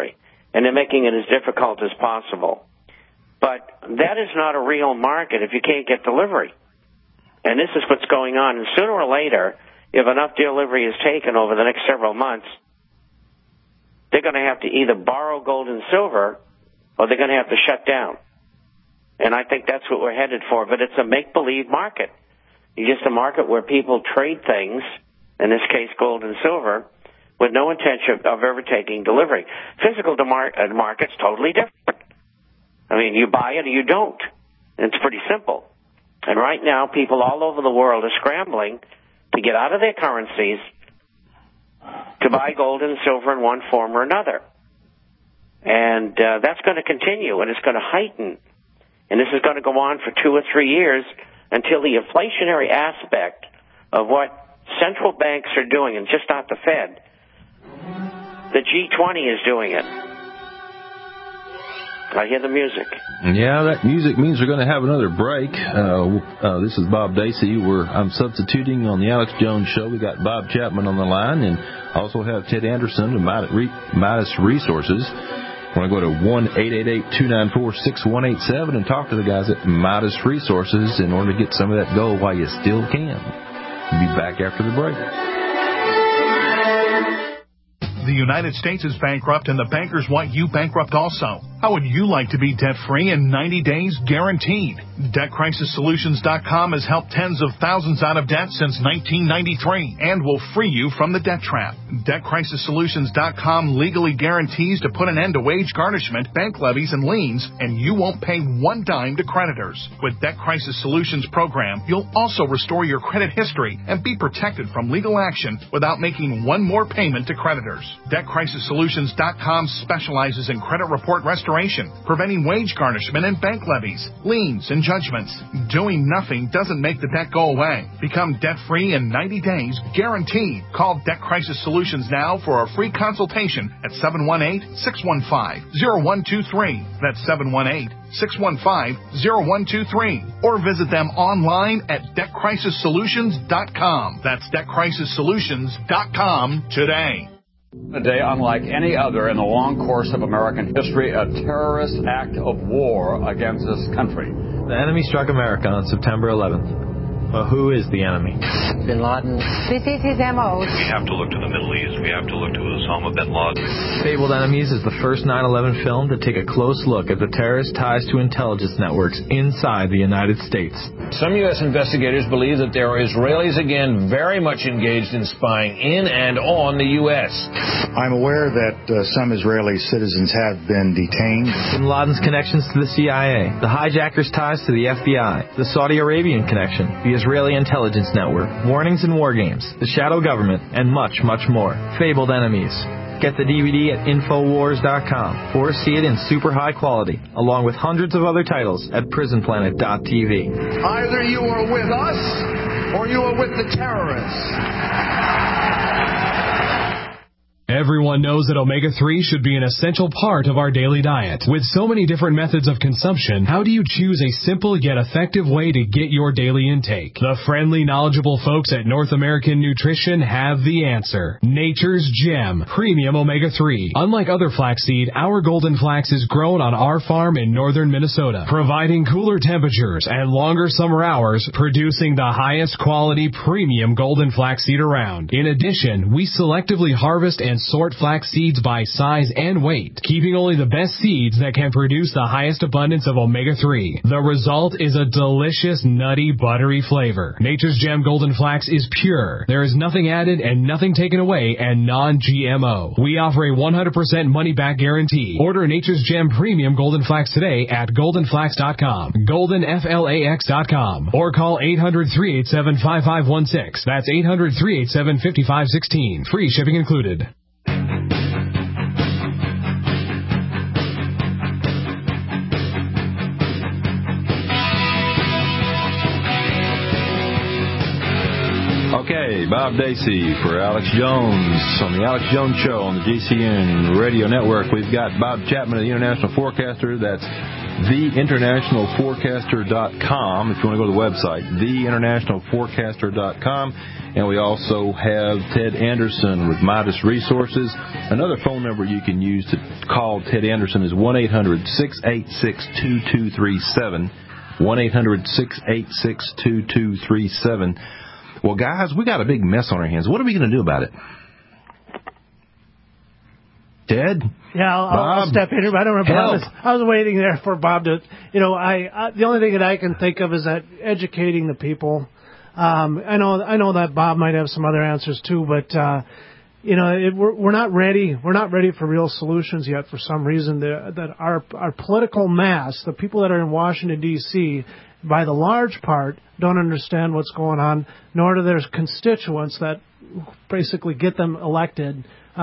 S3: and they're making it as difficult as possible. But that is not a real market if you can't get delivery. And this is what's going on. And sooner or later, if enough delivery is taken over the next several months, they're going to have to either borrow gold and silver or they're going to have to shut down. And I think that's what we're headed for. But it's a make-believe market. It's just a market where people trade things, in this case gold and silver, with no intention of ever taking delivery. Physical market's totally different. I mean, you buy it or you don't. It's pretty simple. And right now, people all over the world are scrambling to get out of their currencies to buy gold and silver in one form or another. And that's going to continue, and it's going to heighten. And this is going to go on for 2 or 3 years until the inflationary aspect of what central banks are doing, and just not the Fed, the G20 is doing it. I hear the music.
S2: Yeah, that music means we're going to have another break. This is Bob Dacey. I'm substituting on the Alex Jones Show. We got Bob Chapman on the line, and also have Ted Anderson of Midas Resources. I want to go to 1-888-294-6187 and talk to the guys at Midas Resources in order to get some of that gold while you still can. We'll be back after the break.
S4: The United States is bankrupt, and the bankers want you bankrupt also. How would you like to be debt-free in 90 days guaranteed? DebtCrisisSolutions.com has helped tens of thousands out of debt since 1993 and will free you from the debt trap. DebtCrisisSolutions.com legally guarantees to put an end to wage garnishment, bank levies, and liens, and you won't pay one dime to creditors. With Debt Crisis Solutions program, you'll also restore your credit history and be protected from legal action without making one more payment to creditors. DebtCrisisSolutions.com specializes in credit report restoration, preventing wage garnishment and bank levies, liens, and judgments. Doing nothing doesn't make the debt go away. Become debt-free in 90 days, guaranteed. Call Debt Crisis Solutions now for a free consultation at 718-615-0123. That's 718-615-0123. Or visit them online at DebtCrisisSolutions.com. That's DebtCrisisSolutions.com today.
S7: A day unlike any other in the long course of American history, a terrorist act of war against this country.
S8: The enemy struck America on September 11th. But who is the enemy?
S9: Bin Laden. This is his M.O.
S10: We have to look to the Middle East. We have to look to Osama bin Laden.
S8: Fabled Enemies is the first 9/11 film to take a close look at the terrorist ties to intelligence networks inside the United States.
S11: Some U.S. investigators believe that there are Israelis again very much engaged in spying in and on the U.S.
S12: I'm aware that some Israeli citizens have been detained.
S8: Bin Laden's connections to the CIA, the hijackers' ties to the FBI, the Saudi Arabian connection, the Israeli intelligence network, warnings and war games, the shadow government, and much, much more. Fabled Enemies. Get the DVD at Infowars.com or see it in super high quality, along with hundreds of other titles at PrisonPlanet.tv.
S13: Either you are with us or you are with the terrorists.
S6: Everyone knows that omega-3 should be an essential part of our daily diet. With so many different methods of consumption, how do you choose a simple yet effective way to get your daily intake? The friendly, knowledgeable folks at North American Nutrition have the answer. Nature's Gem Premium Omega-3. Unlike other flaxseed, our golden flax is grown on our farm in northern Minnesota, providing cooler temperatures and longer summer hours, producing the highest quality premium golden flaxseed around. In addition, we selectively harvest and sort flax seeds by size and weight, keeping only the best seeds that can produce the highest abundance of omega-3. The result is a delicious, nutty, buttery flavor. Nature's Gem Golden Flax is pure. There is nothing added and nothing taken away, and non-GMO. We offer a 100% money-back guarantee. Order Nature's Gem Premium Golden Flax today at goldenflax.com, goldenflax.com, or call 800-387-5516. That's 800-387-5516. Free shipping included.
S2: Okay, Bob Dacey for Alex Jones on the Alex Jones Show on the GCN Radio Network. We've got Bob Chapman, the International Forecaster. That's theinternationalforecaster.com if you want to go to the website, theinternationalforecaster.com. And we also have Ted Anderson with Midas Resources. Another phone number you can use to call Ted Anderson is 1-800-686-2237. 1-800-686-2237. Well, guys, we got a big mess on our hands. What are we going to do about it? Ted?
S14: Yeah, I'll step in here. I don't remember. I was waiting there for Bob to, the only thing that I can think of is that educating the people. I know that Bob might have some other answers too, but we're not ready. We're not ready for real solutions yet. For some reason, that our political mass, the people that are in Washington D.C., by the large part, don't understand what's going on, nor do their constituents that basically get them elected.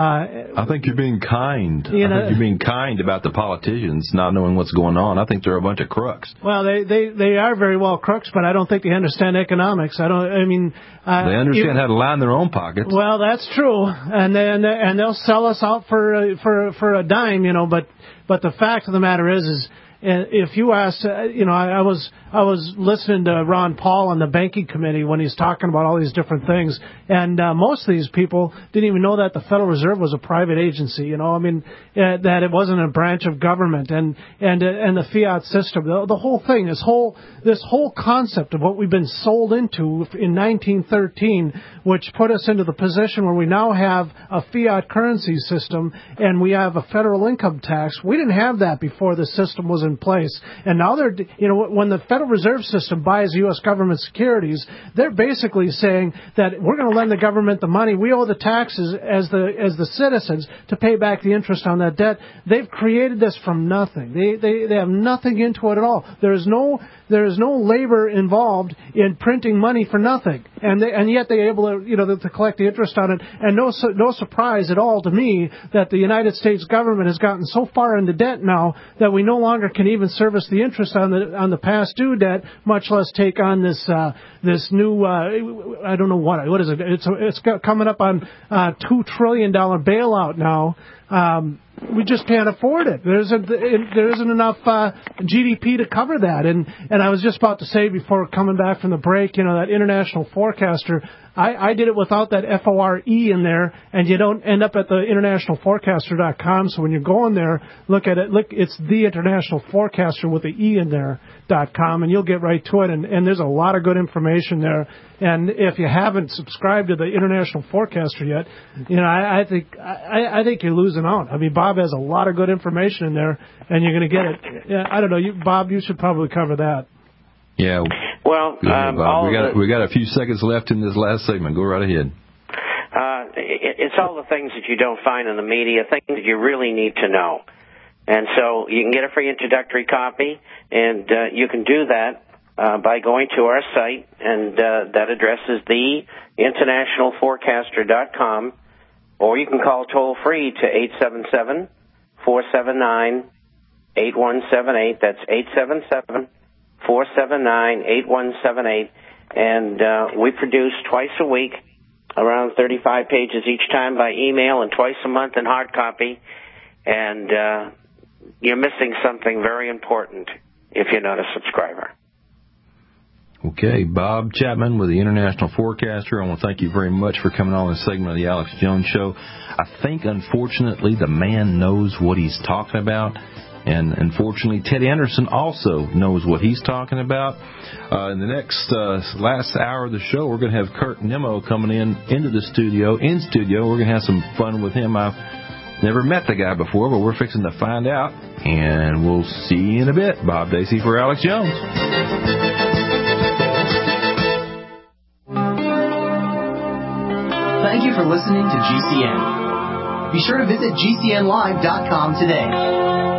S2: I think you're being kind. I think you're being kind about the politicians not knowing what's going on. I think they're a bunch of crooks.
S14: Well, they are very well crooks, but I don't think they understand economics. they understand
S2: how to line their own pockets.
S14: Well, that's true, and they'll sell us out for a dime, But the fact of the matter is if you ask, I was listening to Ron Paul on the banking committee when he's talking about all these different things, and most of these people didn't even know that the Federal Reserve was a private agency. That it wasn't a branch of government, and the fiat system, the whole thing, this whole concept of what we've been sold into in 1913, which put us into the position where we now have a fiat currency system and we have a federal income tax. We didn't have that before the system was in place. And now when the Federal Reserve System buys U.S. government securities, they're basically saying that we're going to lend the government the money. We owe the taxes as the citizens to pay back the interest on that debt. They've created this from nothing. They have nothing into it at all. There is no labor involved in printing money for nothing, and yet they're able to collect the interest on it. And no surprise at all to me that the United States government has gotten so far into debt now that we no longer can even service the interest on the past due debt, much less take on this new I don't know what is it? It's coming up on $2 trillion bailout now. We just can't afford it. There isn't enough GDP to cover that. And I was just about to say before coming back from the break, that international forecaster, I did it without that FORE in there, and you don't end up at the internationalforecaster.com. So when you're going there, look at it. Look, it's the International Forecaster with the E in there.com, and you'll get right to it. And there's a lot of good information there. And if you haven't subscribed to the International Forecaster yet, I think you're losing out. I mean, Bob has a lot of good information in there, and you're going to get it. Yeah, I don't know, Bob, you should probably cover that.
S2: Yeah.
S3: Well,
S2: we got a few seconds left in this last segment. Go right ahead.
S3: It's all the things that you don't find in the media, things that you really need to know. And so you can get a free introductory copy, and you can do that by going to our site, and that address is theinternationalforecaster.com, or you can call toll-free to 877-479-8178. That's 877-479-8178. And we produce twice a week, around 35 pages each time by email, and twice a month in hard copy. And you're missing something very important if you're not a subscriber.
S2: Okay, Bob Chapman with the International Forecaster. I want to thank you very much for coming on this segment of the Alex Jones Show. I think, unfortunately, the man knows what he's talking about. And unfortunately, Ted Anderson also knows what he's talking about. In the next last hour of the show, we're going to have Kurt Nimmo coming into the studio. In studio, we're going to have some fun with him. I've never met the guy before, but we're fixing to find out. And we'll see you in a bit. Bob Dacey for Alex Jones.
S15: Thank you for listening to GCN. Be sure to visit GCNlive.com today.